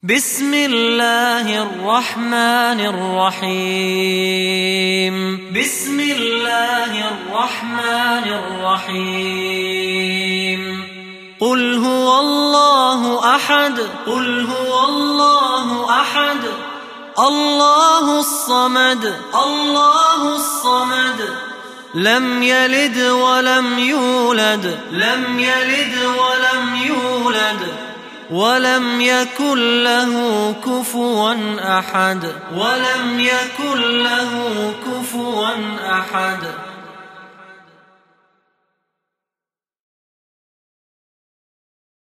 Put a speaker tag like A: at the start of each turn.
A: بسم الله الرحمن الرحيم. بسم الله الرحمن الرحيم. قل هو الله أحد. قل هو الله أحد. الله الصمد. الله الصمد. لم يلد ولم يولد. لم يلد ولم يولد. ولم يكن له كفوا أحد. ولم يكن له كفوا أحد.